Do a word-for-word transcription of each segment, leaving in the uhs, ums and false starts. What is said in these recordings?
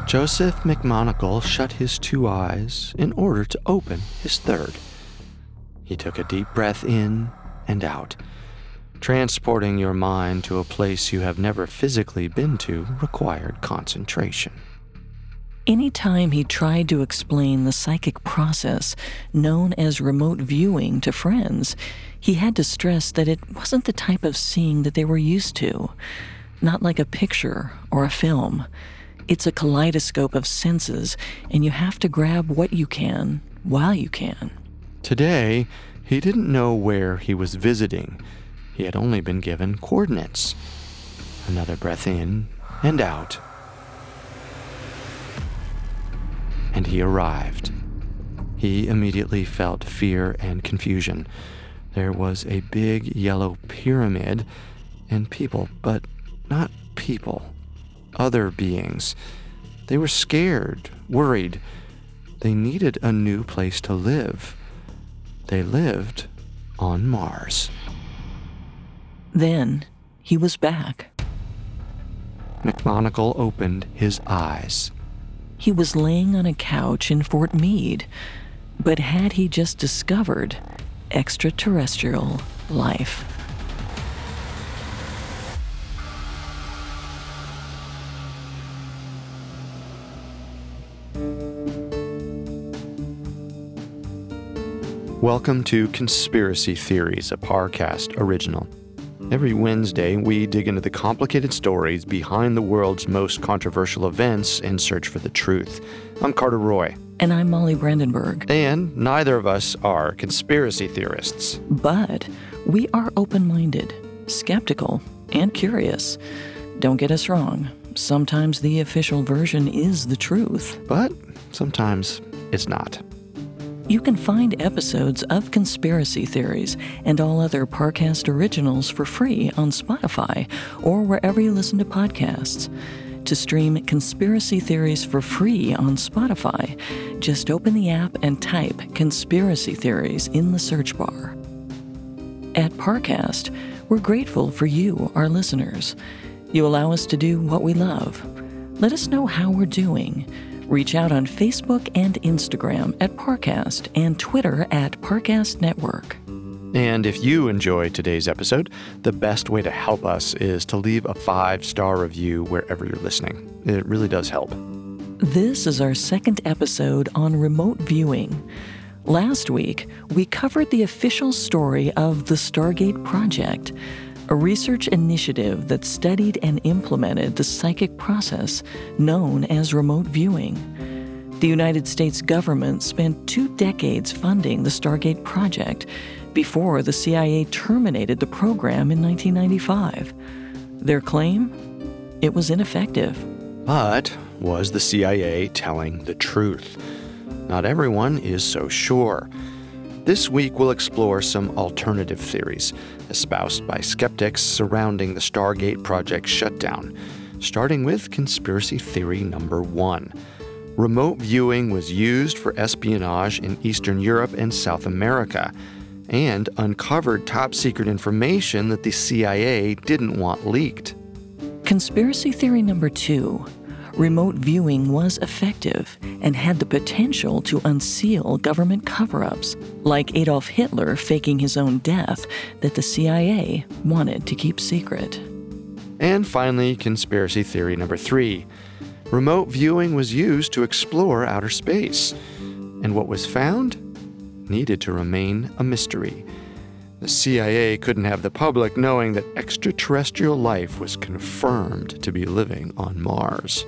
Joseph McMoneagle shut his two eyes in order to open his third. He took a deep breath in and out, transporting your mind to a place you have never physically been to required concentration. Anytime he tried to explain the psychic process known as remote viewing to friends, he had to stress that it wasn't the type of seeing that they were used to. Not like a picture or a film. It's a kaleidoscope of senses, and you have to grab what you can while you can. Today, he didn't know where he was visiting. He had only been given coordinates. Another breath in and out. And he arrived. He immediately felt fear and confusion. There was a big yellow pyramid and people, but not people. Other beings. They were scared, worried. They needed a new place to live. They lived on Mars. Then he was back. McMoneagle opened his eyes. He was laying on a couch in Fort Meade, but had he just discovered extraterrestrial life? Welcome to Conspiracy Theories, a Parcast original. Every Wednesday, we dig into the complicated stories behind the world's most controversial events in search for the truth. I'm Carter Roy. And I'm Molly Brandenburg. And neither of us are conspiracy theorists. But we are open-minded, skeptical, and curious. Don't get us wrong. Sometimes the official version is the truth. But sometimes it's not. You can find episodes of Conspiracy Theories and all other Parcast originals for free on Spotify or wherever you listen to podcasts. To stream Conspiracy Theories for free on Spotify, just open the app and type Conspiracy Theories in the search bar. At Parcast, we're grateful for you, our listeners. You allow us to do what we love. Let us know how we're doing. Reach out on Facebook and Instagram at Parcast and Twitter at Parcast Network. And if you enjoyed today's episode, the best way to help us is to leave a five-star review wherever you're listening. It really does help. This is our second episode on remote viewing. Last week, we covered the official story of the Stargate Project, a research initiative that studied and implemented the psychic process known as remote viewing. The United States government spent two decades funding the Stargate Project before the C I A terminated the program in nineteen ninety-five. Their claim? It was ineffective. But was the C I A telling the truth? Not everyone is so sure. This week, we'll explore some alternative theories espoused by skeptics surrounding the Stargate Project shutdown, starting with conspiracy theory number one. Remote viewing was used for espionage in Eastern Europe and South America, and uncovered top-secret information that the C I A didn't want leaked. Conspiracy theory number two. Remote viewing was effective and had the potential to unseal government cover-ups, like Adolf Hitler faking his own death that the C I A wanted to keep secret. And finally, conspiracy theory number three. Remote viewing was used to explore outer space, and what was found needed to remain a mystery. The C I A couldn't have the public knowing that extraterrestrial life was confirmed to be living on Mars.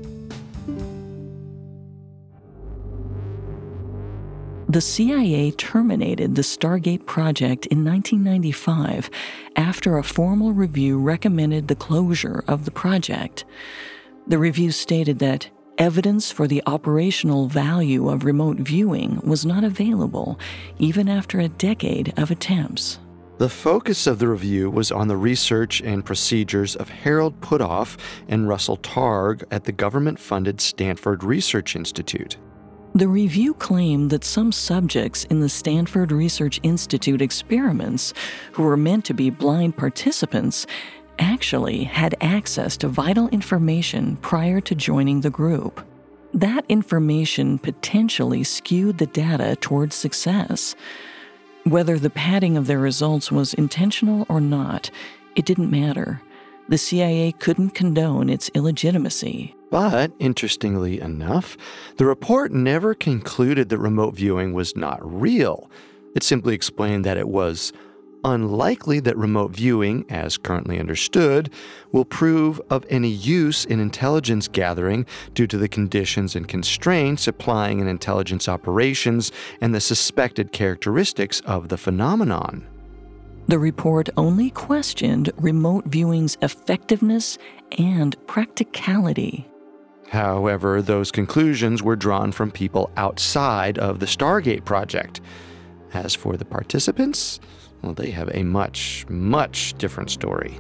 The C I A terminated the Stargate Project in nineteen ninety-five after a formal review recommended the closure of the project. The review stated that evidence for the operational value of remote viewing was not available, even after a decade of attempts. The focus of the review was on the research and procedures of Harold Puthoff and Russell Targ at the government-funded Stanford Research Institute. The review claimed that some subjects in the Stanford Research Institute experiments, who were meant to be blind participants, actually had access to vital information prior to joining the group. That information potentially skewed the data towards success. Whether the padding of their results was intentional or not, it didn't matter. The C I A couldn't condone its illegitimacy. But, interestingly enough, the report never concluded that remote viewing was not real. It simply explained that it was unlikely that remote viewing, as currently understood, will prove of any use in intelligence gathering due to the conditions and constraints applying in intelligence operations and the suspected characteristics of the phenomenon. The report only questioned remote viewing's effectiveness and practicality. However, those conclusions were drawn from people outside of the Stargate project. As for the participants, well, they have a much, much different story.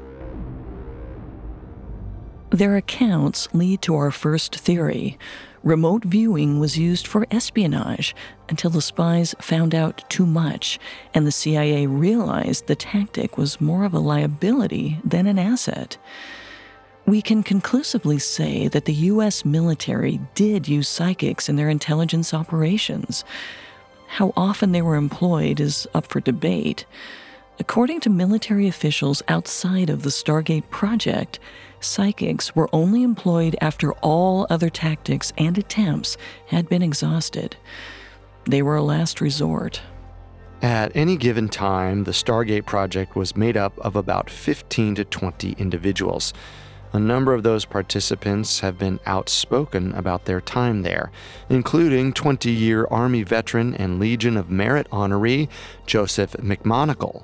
Their accounts lead to our first theory. Remote viewing was used for espionage until the spies found out too much, and the C I A realized the tactic was more of a liability than an asset. We can conclusively say that the U S military did use psychics in their intelligence operations. How often they were employed is up for debate. According to military officials outside of the Stargate project, psychics were only employed after all other tactics and attempts had been exhausted. They were a last resort. At any given time, the Stargate project was made up of about fifteen to twenty individuals. A number of those participants have been outspoken about their time there, including twenty-year Army veteran and Legion of Merit honoree Joseph McMoneagle.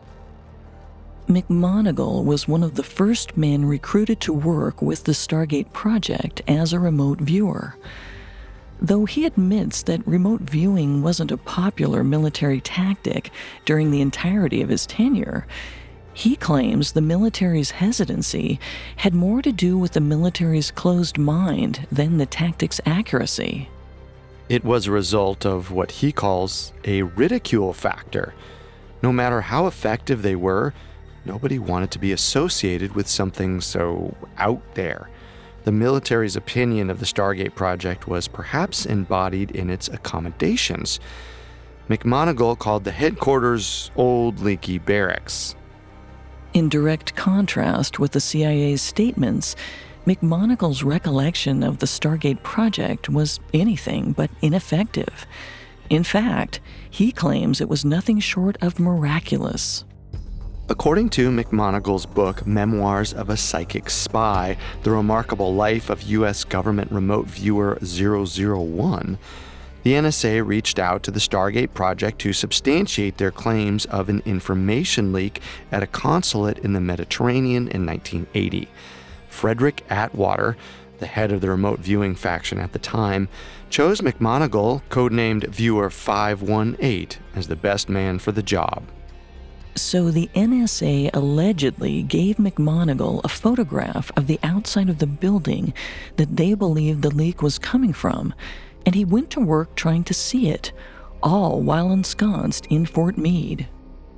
McMoneagle was one of the first men recruited to work with the Stargate project as a remote viewer. Though he admits that remote viewing wasn't a popular military tactic during the entirety of his tenure, he claims the military's hesitancy had more to do with the military's closed mind than the tactic's accuracy. It was a result of what he calls a ridicule factor. No matter how effective they were, nobody wanted to be associated with something so out there. The military's opinion of the Stargate project was perhaps embodied in its accommodations. McMoneagle called the headquarters old leaky barracks. In direct contrast with the C I A's statements, McMoneagle's recollection of the Stargate project was anything but ineffective. In fact, he claims it was nothing short of miraculous. According to McMoneagle's book, Memoirs of a Psychic Spy, The Remarkable Life of U S Government Remote Viewer zero zero one, the N S A reached out to the Stargate project to substantiate their claims of an information leak at a consulate in the Mediterranean in nineteen eighty. Frederick Atwater, the head of the remote viewing faction at the time, chose McMoneagle, codenamed Viewer five one eight, as the best man for the job. So the N S A allegedly gave McMoneagle a photograph of the outside of the building that they believed the leak was coming from, and he went to work trying to see it, all while ensconced in Fort Meade.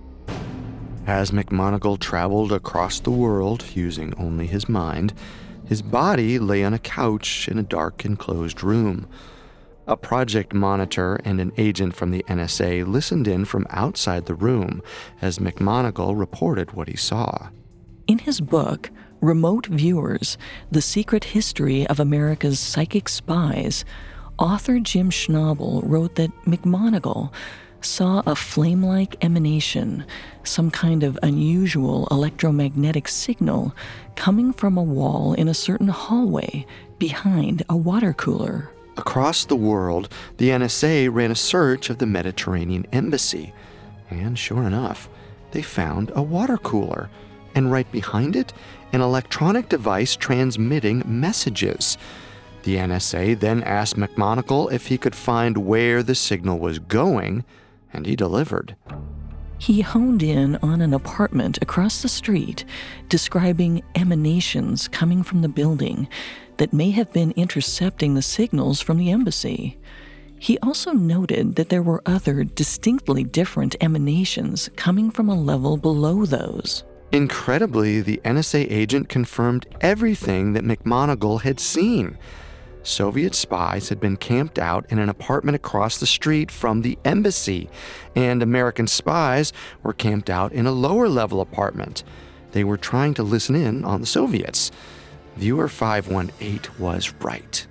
As McMoneagle traveled across the world using only his mind, his body lay on a couch in a dark enclosed room. A project monitor and an agent from the N S A listened in from outside the room as McMoneagle reported what he saw. In his book, Remote Viewers, The Secret History of America's Psychic Spies, author Jim Schnabel wrote that McMoneagle saw a flame-like emanation, some kind of unusual electromagnetic signal, coming from a wall in a certain hallway behind a water cooler. Across the world, the N S A ran a search of the Mediterranean embassy, and sure enough, they found a water cooler, and right behind it, an electronic device transmitting messages. The N S A then asked McMoneagle if he could find where the signal was going, and he delivered. He honed in on an apartment across the street, describing emanations coming from the building that may have been intercepting the signals from the embassy. He also noted that there were other distinctly different emanations coming from a level below those. Incredibly, the N S A agent confirmed everything that McMoneagle had seen. Soviet spies had been camped out in an apartment across the street from the embassy, and American spies were camped out in a lower-level apartment. They were trying to listen in on the Soviets. Viewer five one eight was right.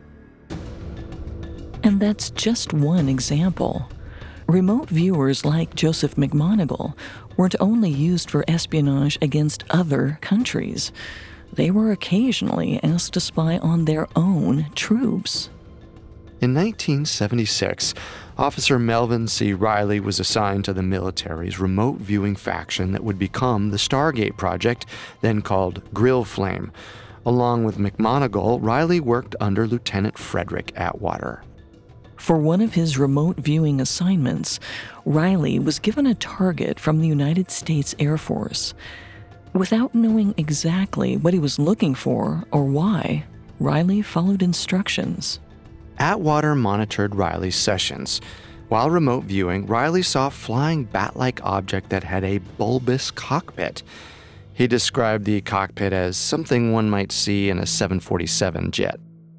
And that's just one example. Remote viewers like Joseph McMoneagle weren't only used for espionage against other countries. They were occasionally asked to spy on their own troops. In nineteen seventy-six, Officer Melvin C. Riley was assigned to the military's remote viewing faction that would become the Stargate Project, then called Grill Flame. Along with McMoneagle, Riley worked under Lieutenant Frederick Atwater. For one of his remote viewing assignments, Riley was given a target from the United States Air Force. Without knowing exactly what he was looking for or why, Riley followed instructions. Atwater monitored Riley's sessions. While remote viewing, Riley saw a flying bat-like object that had a bulbous cockpit. He described the cockpit as something one might see in a seven forty-seven jet.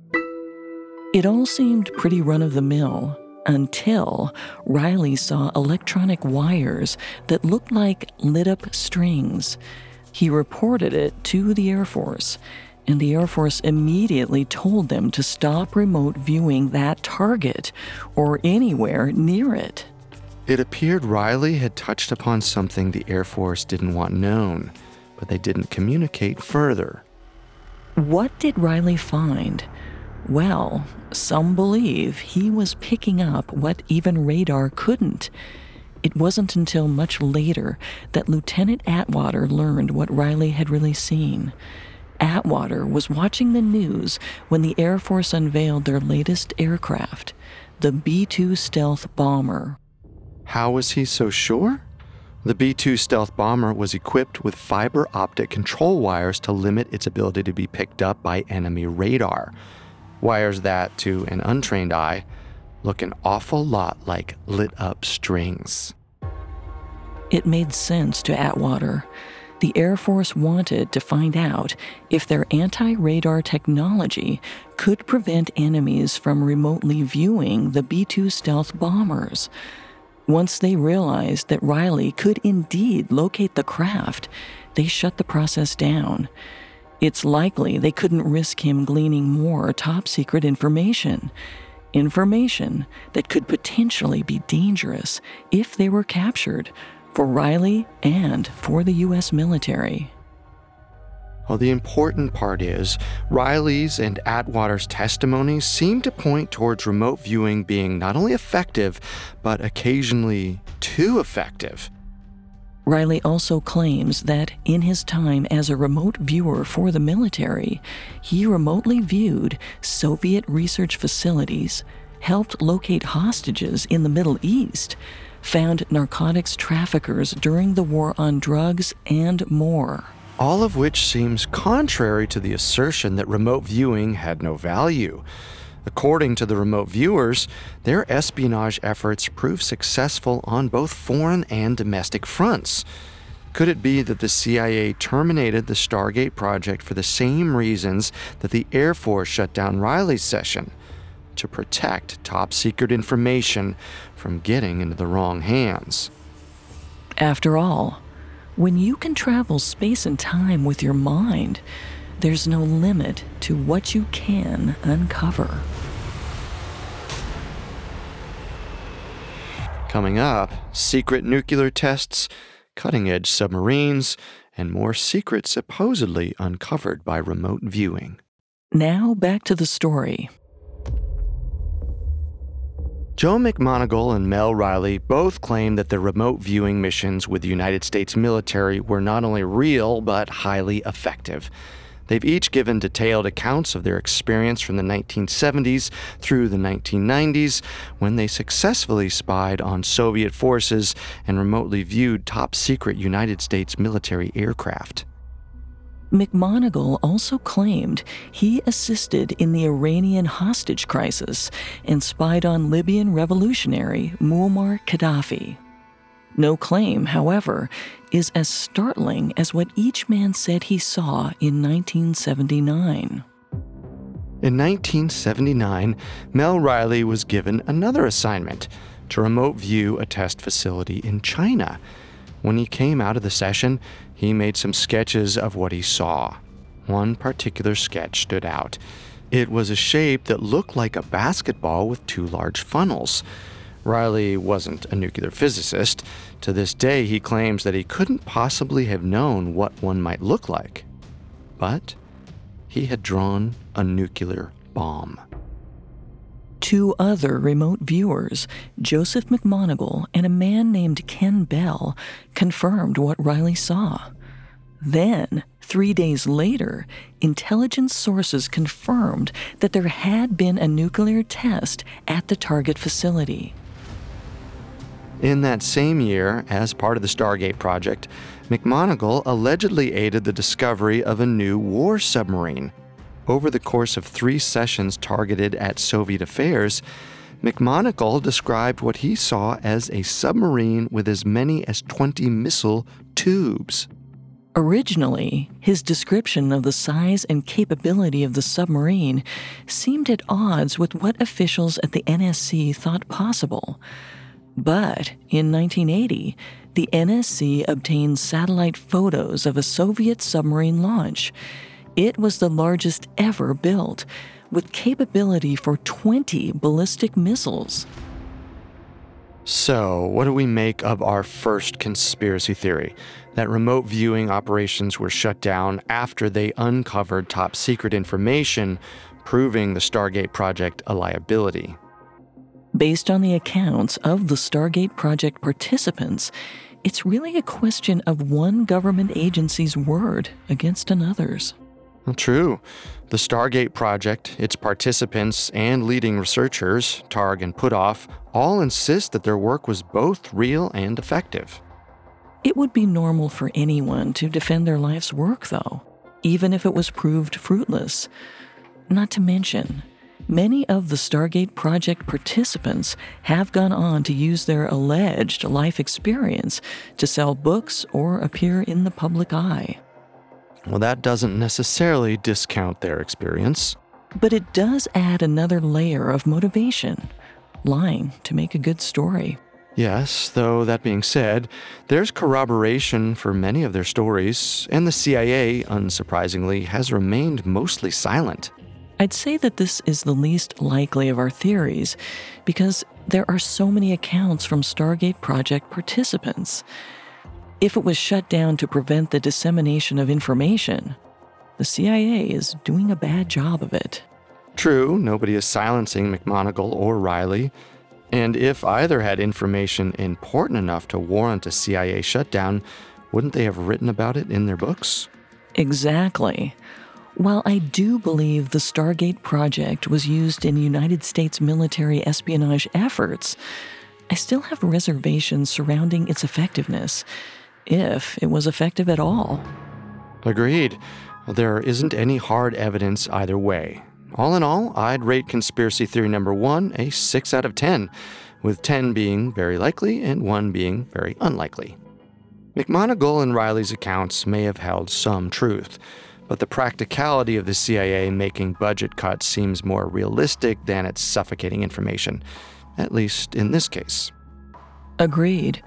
It all seemed pretty run-of-the-mill until Riley saw electronic wires that looked like lit-up strings. He reported it to the Air Force, and the Air Force immediately told them to stop remote viewing that target or anywhere near it. It appeared Riley had touched upon something the Air Force didn't want known, but they didn't communicate further. What did Riley find? Well, some believe he was picking up what even radar couldn't. It wasn't until much later that Lieutenant Atwater learned what Riley had really seen. Atwater was watching the news when the Air Force unveiled their latest aircraft, the B two stealth bomber. How was he so sure? The B two stealth bomber was equipped with fiber optic control wires to limit its ability to be picked up by enemy radar. Wires that, to an untrained eye, look an awful lot like lit-up strings. It made sense to Atwater. The Air Force wanted to find out if their anti-radar technology could prevent enemies from remotely viewing the B two stealth bombers. Once they realized that Riley could indeed locate the craft, they shut the process down. It's likely they couldn't risk him gleaning more top-secret information. Information that could potentially be dangerous if they were captured, for Riley and for the U S military. Well, the important part is, Riley's and Atwater's testimonies seem to point towards remote viewing being not only effective, but occasionally too effective. Riley also claims that in his time as a remote viewer for the military, he remotely viewed Soviet research facilities, helped locate hostages in the Middle East, found narcotics traffickers during the war on drugs, and more. All of which seems contrary to the assertion that remote viewing had no value. According to the remote viewers, their espionage efforts proved successful on both foreign and domestic fronts. Could it be that the C I A terminated the Stargate project for the same reasons that the Air Force shut down Riley's session? To protect top-secret information from getting into the wrong hands. After all, when you can travel space and time with your mind, there's no limit to what you can uncover. Coming up, secret nuclear tests, cutting-edge submarines, and more secrets supposedly uncovered by remote viewing. Now back to the story. Joe McMoneagle and Mel Riley both claim that their remote viewing missions with the United States military were not only real, but highly effective. They've each given detailed accounts of their experience from the nineteen seventies through the nineteen nineties, when they successfully spied on Soviet forces and remotely viewed top-secret United States military aircraft. McMoneagle also claimed he assisted in the Iranian hostage crisis and spied on Libyan revolutionary Muammar Gaddafi. No claim, however, is as startling as what each man said he saw in nineteen seventy-nine. In nineteen seventy-nine, Mel Riley was given another assignment to remote view a test facility in China. When he came out of the session, he made some sketches of what he saw. One particular sketch stood out. It was a shape that looked like a basketball with two large funnels. Riley wasn't a nuclear physicist. To this day, he claims that he couldn't possibly have known what one might look like. But he had drawn a nuclear bomb. Two other remote viewers, Joseph McMoneagle and a man named Ken Bell, confirmed what Riley saw. Then, three days later, intelligence sources confirmed that there had been a nuclear test at the target facility. In that same year, as part of the Stargate project, McMoneagle allegedly aided the discovery of a new war submarine. Over the course of three sessions targeted at Soviet affairs, McMoneagle described what he saw as a submarine with as many as twenty missile tubes. Originally, his description of the size and capability of the submarine seemed at odds with what officials at the N S C thought possible. But in nineteen eighty, the N S C obtained satellite photos of a Soviet submarine launch. It was the largest ever built, with capability for twenty ballistic missiles. So, what do we make of our first conspiracy theory? That remote viewing operations were shut down after they uncovered top-secret information proving the Stargate project a liability. Based on the accounts of the Stargate project participants, it's really a question of one government agency's word against another's. Well, true. The Stargate project, its participants, and leading researchers, Targ and Puthoff, all insist that their work was both real and effective. It would be normal for anyone to defend their life's work, though, even if it was proved fruitless. Not to mention, many of the Stargate project participants have gone on to use their alleged life experience to sell books or appear in the public eye. Well, that doesn't necessarily discount their experience. But it does add another layer of motivation, lying to make a good story. Yes, though that being said, there's corroboration for many of their stories, and the C I A, unsurprisingly, has remained mostly silent. I'd say that this is the least likely of our theories because there are so many accounts from Stargate project participants. If it was shut down to prevent the dissemination of information, the C I A is doing a bad job of it. True, nobody is silencing McMoneagle or Riley, and if either had information important enough to warrant a C I A shutdown, wouldn't they have written about it in their books? Exactly. While I do believe the Stargate project was used in United States military espionage efforts, I still have reservations surrounding its effectiveness, if it was effective at all. Agreed. There isn't any hard evidence either way. All in all, I'd rate conspiracy theory number one a six out of ten, with ten being very likely and one being very unlikely. McMoneagle and Riley's accounts may have held some truth, but the practicality of the C I A making budget cuts seems more realistic than its suffocating information, at least in this case. Agreed.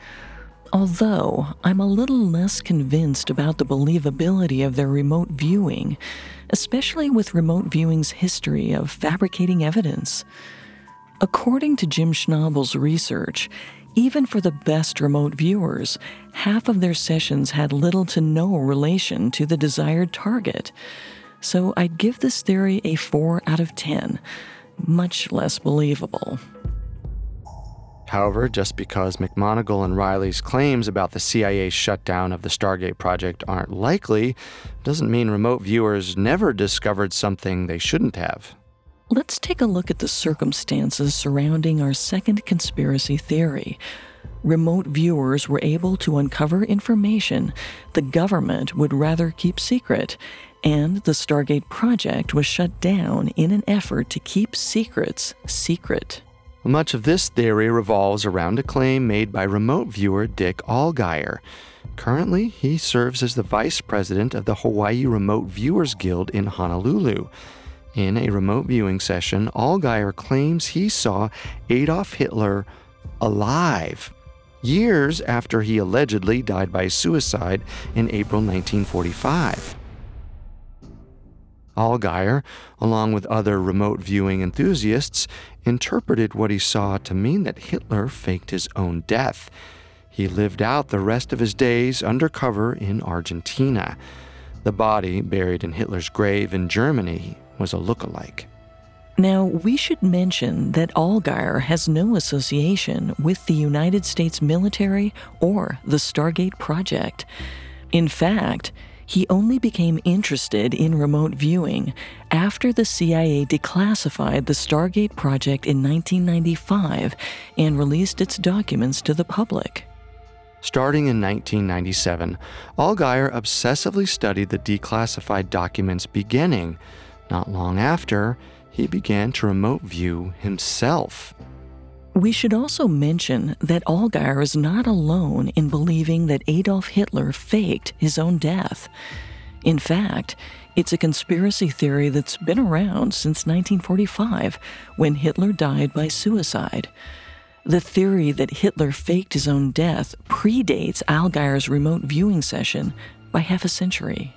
Although I'm a little less convinced about the believability of their remote viewing, especially with remote viewing's history of fabricating evidence. According to Jim Schnabel's research, even for the best remote viewers, half of their sessions had little to no relation to the desired target. So I'd give this theory a four out of ten, much less believable. However, just because McMoneagle and Riley's claims about the C I A's shutdown of the Stargate project aren't likely, doesn't mean remote viewers never discovered something they shouldn't have. Let's take a look at the circumstances surrounding our second conspiracy theory. Remote viewers were able to uncover information the government would rather keep secret, and the Stargate project was shut down in an effort to keep secrets secret. Much of this theory revolves around a claim made by remote viewer Dick Allgeier. Currently, he serves as the vice president of the Hawaii Remote Viewers Guild in Honolulu. In a remote viewing session, Allgeier claims he saw Adolf Hitler alive, years after he allegedly died by suicide in April nineteen forty-five. Allgeier, along with other remote viewing enthusiasts, interpreted what he saw to mean that Hitler faked his own death. He lived out the rest of his days undercover in Argentina. The body, buried in Hitler's grave in Germany, was a lookalike. Now, we should mention that Allgeier has no association with the United States military or the Stargate Project. In fact, he only became interested in remote viewing after the C I A declassified the Stargate Project in nineteen ninety-five and released its documents to the public. Starting in nineteen ninety-seven, Allgeier obsessively studied the declassified documents beginning. Not long after, he began to remote view himself. We should also mention that Allgeier is not alone in believing that Adolf Hitler faked his own death. In fact, it's a conspiracy theory that's been around since nineteen forty-five, when Hitler died by suicide. The theory that Hitler faked his own death predates Allgeier's remote viewing session by half a century.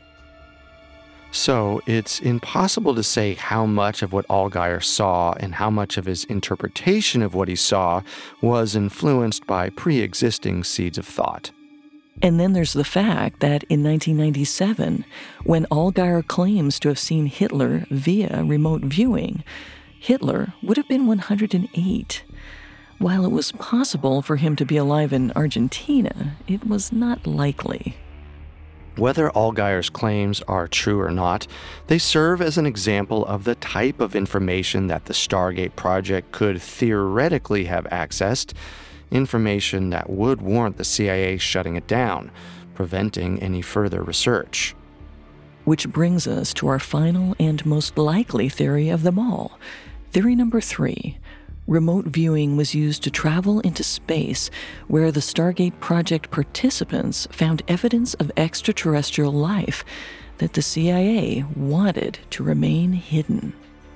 So it's impossible to say how much of what Allgeier saw and how much of his interpretation of what he saw was influenced by pre-existing seeds of thought. And then there's the fact that in nineteen ninety-seven, when Allgeier claims to have seen Hitler via remote viewing, Hitler would have been one hundred eight. While it was possible for him to be alive in Argentina, it was not likely. Whether Allgeier's claims are true or not, they serve as an example of the type of information that the Stargate Project could theoretically have accessed, information that would warrant the C I A shutting it down, preventing any further research. Which brings us to our final and most likely theory of them all. Theory number three. Remote viewing was used to travel into space, where the Stargate Project participants found evidence of extraterrestrial life that the C I A wanted to remain hidden.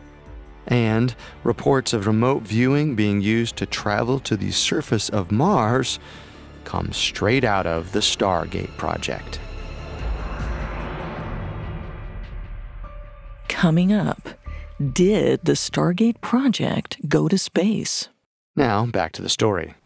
And reports of remote viewing being used to travel to the surface of Mars come straight out of the Stargate Project. Coming up, did the Stargate Project go to space? Now, back to the story.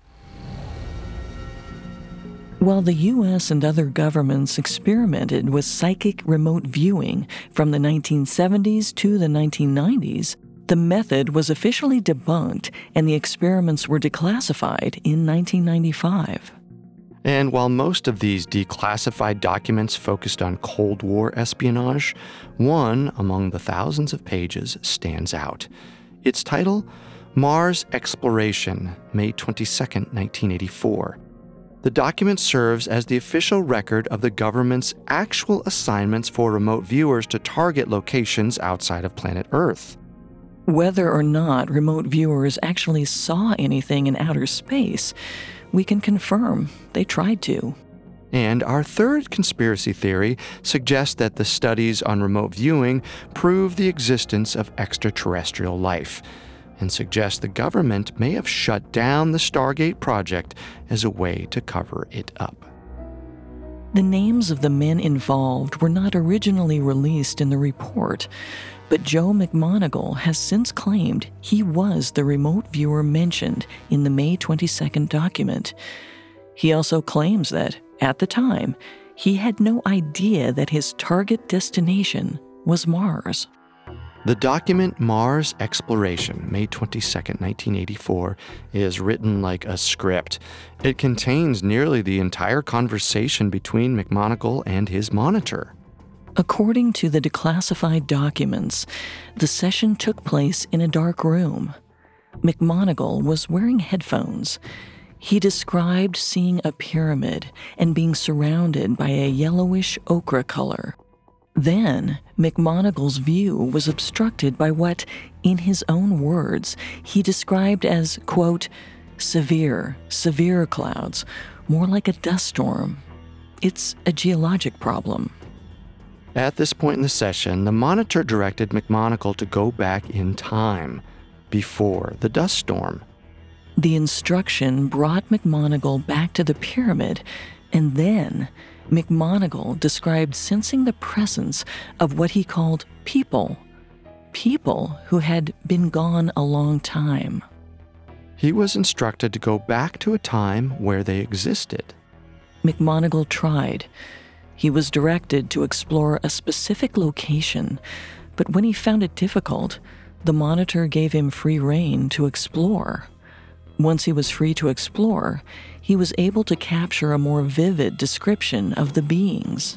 While the U S and other governments experimented with psychic remote viewing from the nineteen seventies to the nineteen nineties, the method was officially debunked and the experiments were declassified in nineteen ninety-five. And while most of these declassified documents focused on Cold War espionage, one among the thousands of pages stands out. Its title, Mars Exploration, May twenty-second, nineteen eighty-four. The document serves as the official record of the government's actual assignments for remote viewers to target locations outside of planet Earth. Whether or not remote viewers actually saw anything in outer space, we can confirm they tried to. And our third conspiracy theory suggests that the studies on remote viewing prove the existence of extraterrestrial life, and suggest the government may have shut down the Stargate Project as a way to cover it up. The names of the men involved were not originally released in the report, but Joe McMoneagle has since claimed he was the remote viewer mentioned in the May twenty-second document. He also claims that, at the time, he had no idea that his target destination was Mars. The document Mars Exploration, May twenty-second, nineteen eighty-four, is written like a script. It contains nearly the entire conversation between McMoneagle and his monitor. According to the declassified documents, the session took place in a dark room. McMoneagle was wearing headphones. He described seeing a pyramid and being surrounded by a yellowish ochre color. Then, McMoneagle's view was obstructed by what, in his own words, he described as, quote, severe, severe clouds, more like a dust storm. It's a geologic problem. At this point in the session, the monitor directed McMonagle to go back in time, before the dust storm. The instruction brought McMonagle back to the pyramid, and then McMonagle described sensing the presence of what he called people, people who had been gone a long time. He was instructed to go back to a time where they existed. McMonagle tried. He was directed to explore a specific location, but when he found it difficult, the monitor gave him free rein to explore. Once he was free to explore, he was able to capture a more vivid description of the beings.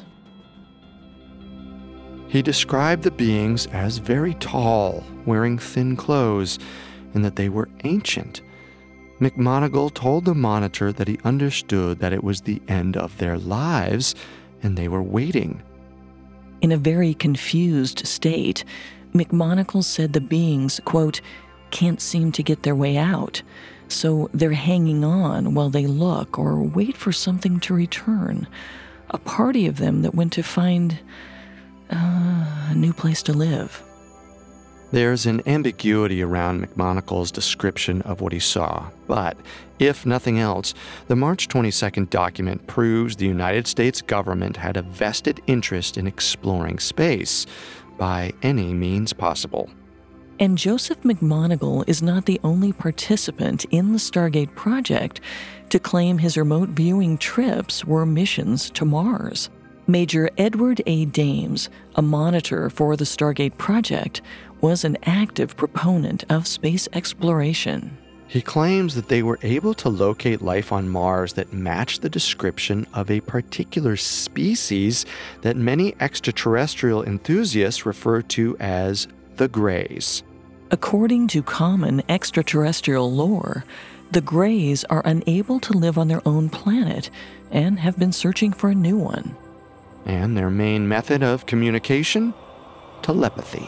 He described the beings as very tall, wearing thin clothes, and that they were ancient. McMonagle told the monitor that he understood that it was the end of their lives, and they were waiting. In a very confused state, McMonagle said the beings, quote, can't seem to get their way out, so they're hanging on while they look or wait for something to return. A party of them that went to find uh, a new place to live. There's an ambiguity around McMonagle's description of what he saw, but if nothing else, the March twenty-second document proves the United States government had a vested interest in exploring space by any means possible. And Joseph McMonagle is not the only participant in the Stargate project to claim his remote viewing trips were missions to Mars. Major Edward A. Dames, a monitor for the Stargate project, was an active proponent of space exploration. He claims that they were able to locate life on Mars that matched the description of a particular species that many extraterrestrial enthusiasts refer to as the Greys. According to common extraterrestrial lore, the Greys are unable to live on their own planet and have been searching for a new one. And their main method of communication? Telepathy.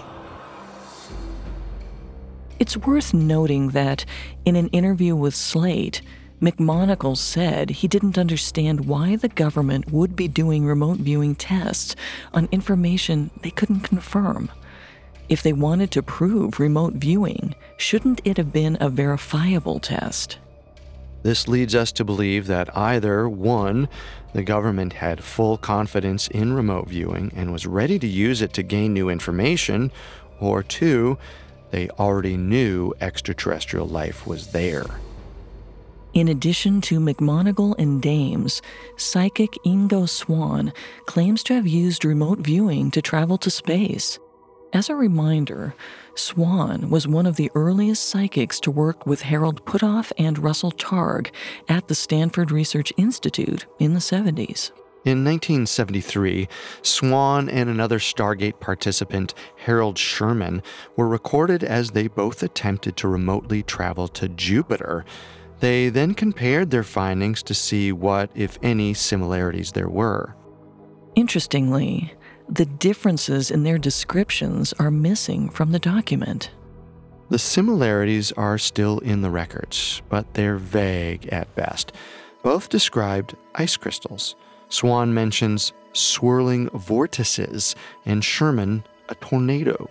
It's worth noting that in an interview with Slate, McMonagle said he didn't understand why the government would be doing remote viewing tests on information they couldn't confirm. If they wanted to prove remote viewing, shouldn't it have been a verifiable test? This leads us to believe that either, one, the government had full confidence in remote viewing and was ready to use it to gain new information, or two, they already knew extraterrestrial life was there. In addition to McMonagle and Dames, psychic Ingo Swann claims to have used remote viewing to travel to space. As a reminder, Swann was one of the earliest psychics to work with Harold Puthoff and Russell Targ at the Stanford Research Institute in the seventies. In nineteen seventy-three, Swann and another Stargate participant, Harold Sherman, were recorded as they both attempted to remotely travel to Jupiter. They then compared their findings to see what, if any, similarities there were. Interestingly, the differences in their descriptions are missing from the document. The similarities are still in the records, but they're vague at best. Both described ice crystals. Swann mentions swirling vortices, and Sherman a tornado.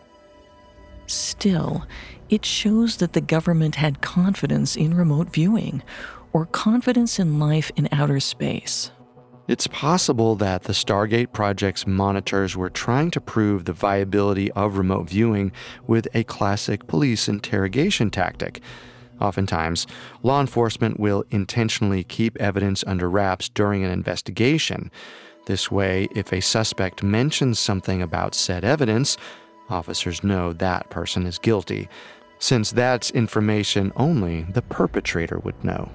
Still, it shows that the government had confidence in remote viewing, or confidence in life in outer space. It's possible that the Stargate project's monitors were trying to prove the viability of remote viewing with a classic police interrogation tactic. Oftentimes, law enforcement will intentionally keep evidence under wraps during an investigation. This way, if a suspect mentions something about said evidence, officers know that person is guilty, since that's information only the perpetrator would know.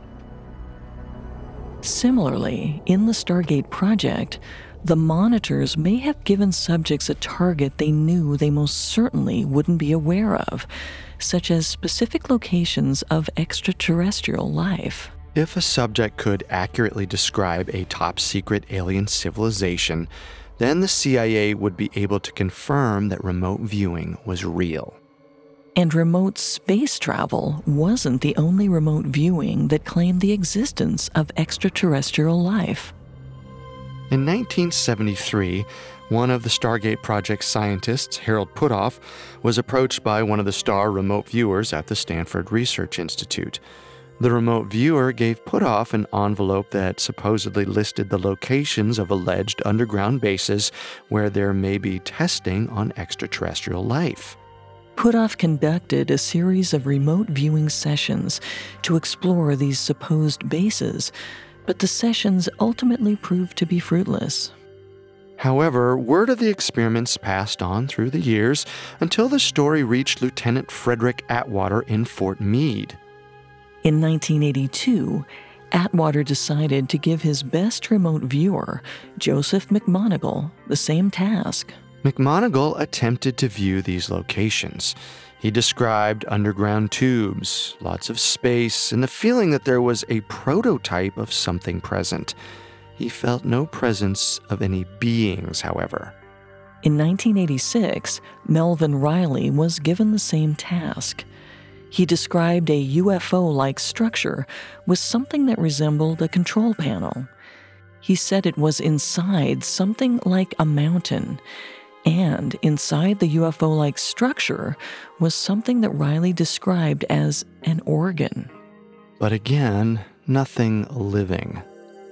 Similarly, in the Stargate project, the monitors may have given subjects a target they knew they most certainly wouldn't be aware of, such as specific locations of extraterrestrial life. If a subject could accurately describe a top-secret alien civilization, then the C I A would be able to confirm that remote viewing was real. And remote space travel wasn't the only remote viewing that claimed the existence of extraterrestrial life. In nineteen seventy-three, one of the Stargate Project scientists, Harold Puthoff, was approached by one of the star remote viewers at the Stanford Research Institute. The remote viewer gave Puthoff an envelope that supposedly listed the locations of alleged underground bases where there may be testing on extraterrestrial life. Puthoff conducted a series of remote viewing sessions to explore these supposed bases, but the sessions ultimately proved to be fruitless. However, word of the experiments passed on through the years until the story reached Lieutenant Frederick Atwater in Fort Meade. In nineteen eighty-two, Atwater decided to give his best remote viewer, Joseph McMoneagle, the same task. McMoneagle attempted to view these locations. He described underground tubes, lots of space, and the feeling that there was a prototype of something present. He felt no presence of any beings, however. In nineteen eighty-six, Melvin Riley was given the same task. He described a U F O-like structure with something that resembled a control panel. He said it was inside something like a mountain, and inside the U F O-like structure was something that Riley described as an organ. But again, nothing living.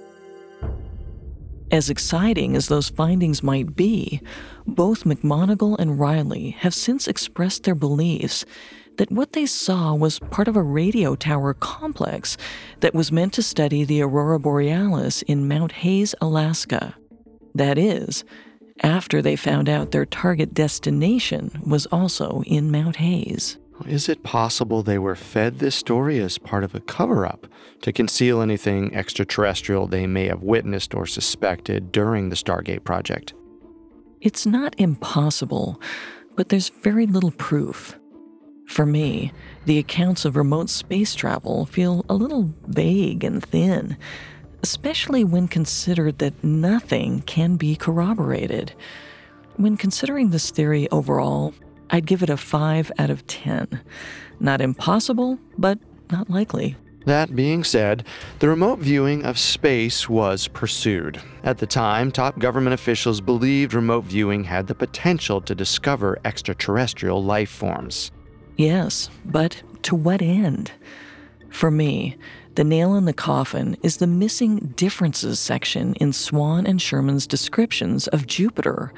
As exciting as those findings might be, both McMoneagle and Riley have since expressed their beliefs that what they saw was part of a radio tower complex that was meant to study the aurora borealis in Mount Hayes, Alaska. That is, after they found out their target destination was also in Mount Hayes. Is it possible they were fed this story as part of a cover-up to conceal anything extraterrestrial they may have witnessed or suspected during the Stargate project? It's not impossible, but there's very little proof. For me, the accounts of remote space travel feel a little vague and thin, especially when considered that nothing can be corroborated. When considering this theory overall, I'd give it a five out of ten. Not impossible, but not likely. That being said, the remote viewing of space was pursued. At the time, top government officials believed remote viewing had the potential to discover extraterrestrial life forms. Yes, but to what end? For me, the nail in the coffin is the missing differences section in Swan and Sherman's descriptions of Jupiter.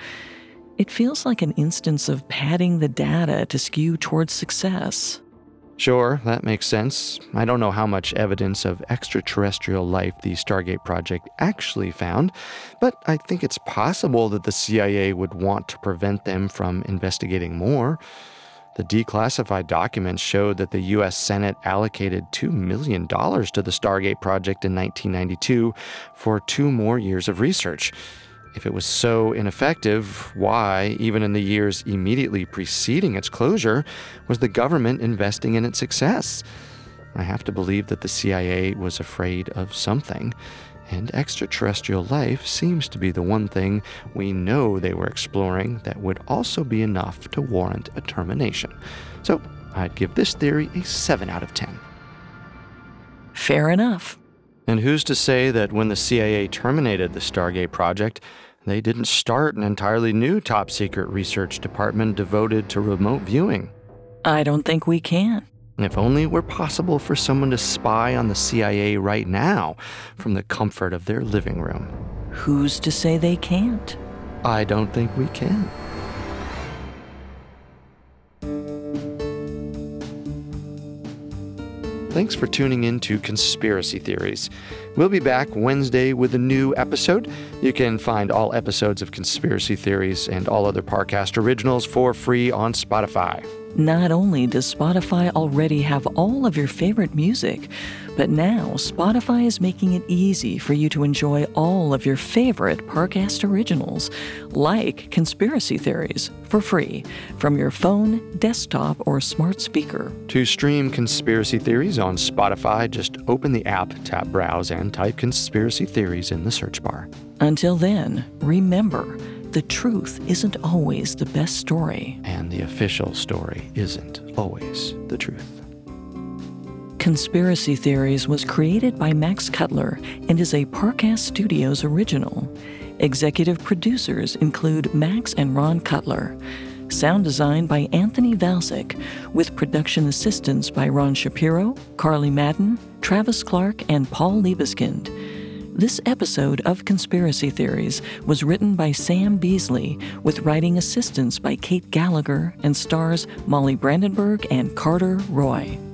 It feels like an instance of padding the data to skew towards success. Sure, that makes sense. I don't know how much evidence of extraterrestrial life the Stargate project actually found, but I think it's possible that the C I A would want to prevent them from investigating more. The declassified documents showed that the U S Senate allocated two million dollars to the Stargate project in nineteen ninety-two for two more years of research. If it was so ineffective, why, even in the years immediately preceding its closure, was the government investing in its success? I have to believe that the C I A was afraid of something, and extraterrestrial life seems to be the one thing we know they were exploring that would also be enough to warrant a termination. So I'd give this theory a seven out of ten. Fair enough. And who's to say that when the C I A terminated the Stargate project, they didn't start an entirely new top-secret research department devoted to remote viewing? I don't think we can. If only it were possible for someone to spy on the C I A right now from the comfort of their living room. Who's to say they can't? I don't think we can. Thanks for tuning in to Conspiracy Theories. We'll be back Wednesday with a new episode. You can find all episodes of Conspiracy Theories and all other Parcast originals for free on Spotify. Not only does Spotify already have all of your favorite music, but now Spotify is making it easy for you to enjoy all of your favorite Parcast originals, like Conspiracy Theories, for free from your phone, desktop, or smart speaker. To stream Conspiracy Theories on Spotify, just open the app, tap Browse, and type Conspiracy Theories in the search bar. Until then, remember, the truth isn't always the best story. And the official story isn't always the truth. Conspiracy Theories was created by Max Cutler and is a Parcast Studios original. Executive producers include Max and Ron Cutler. Sound design by Anthony Valsic, with production assistance by Ron Shapiro, Carly Madden, Travis Clark, and Paul Liebeskind. This episode of Conspiracy Theories was written by Sam Beasley, with writing assistance by Kate Gallagher, and stars Molly Brandenburg and Carter Roy.